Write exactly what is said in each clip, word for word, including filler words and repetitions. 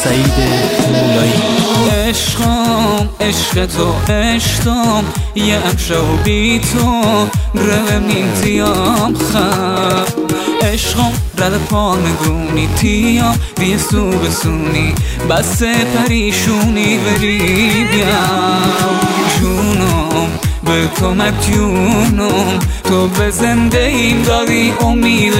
سعید مولایی. عشقم عشق تو عشقم یه امشب بی تو رومین تیام خب عشقم رد پا نگونی تیام بیه سو بسونی بس پریشونی بری بیام جونم به تو مدیونم تو به زنده ایم داری امید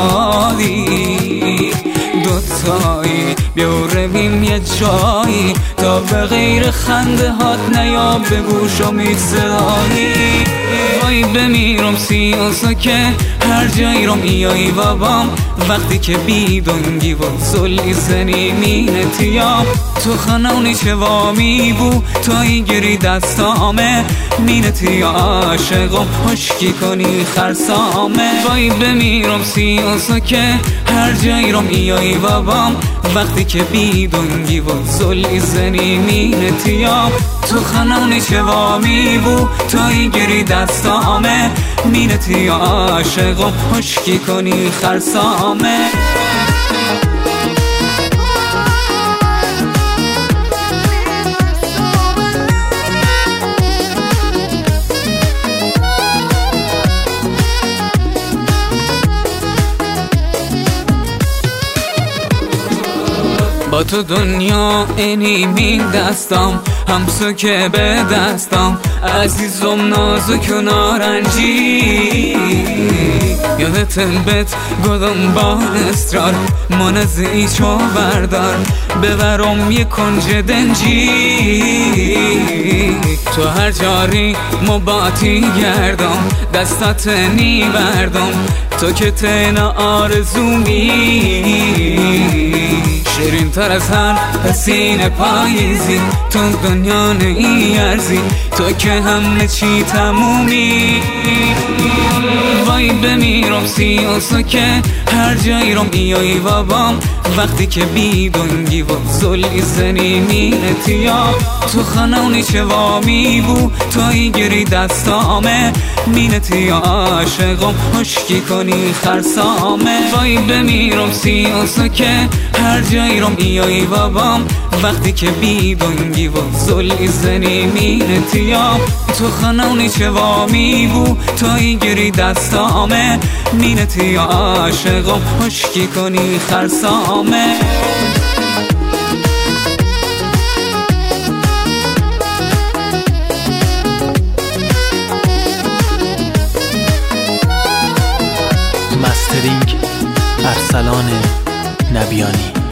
شادی دوتایی بیا رویم یه جایی تا به غیر خنده هات نیا به گوش امید صدایی وای بمیرم سیاسا که هر جایی رو میایی بابام وقتی که بیدونگی و سلی زنی مینه تیام تو خانونی چه وامی بو تایی گری دستامه مینه تیا عاشقم حشکی کنی خرسامه وای بمیرم سیاسا که هر جایی رو میایی بابام وقتی که بیدونگی و سلی زنی مینه تیام تو خانونی چه وامی بو تایی گری دستامه مینه تیا عاشقم حشکی کنی خرسامه با تو دنیا اینیمین دستم همسو که به دستم عزیزم نازک و نارنجی یادت البت گدم با اصرار من از ایچو بردار ببرم یه کنج دنجی تو هر جاری مباتی گردم دستات نی بردم تو که تنها آرزومی شیرین تر از هر حسین پاییزی تو دنیا نیارزی تو که همه چی تمومی وای بمیرم سیاسا که هر جایی رو میایی بابام وقتی که بیدونگی و زلی زنی مینه تیام تو خانونی چه وامی بو تایی گری دستامه مینه تیا عاشقم حشکی کنی خرسامه وای بمیرم سیاسا که هر جایی رو میایی بابام وقتی که بیدونگی و زلی زنی مینه تیام تو خانونی چه وامی بو تایی گری دستامه مینه تیا عاشقم حشکی کنی خرسامه مسترینگ ارسلان نبیانی.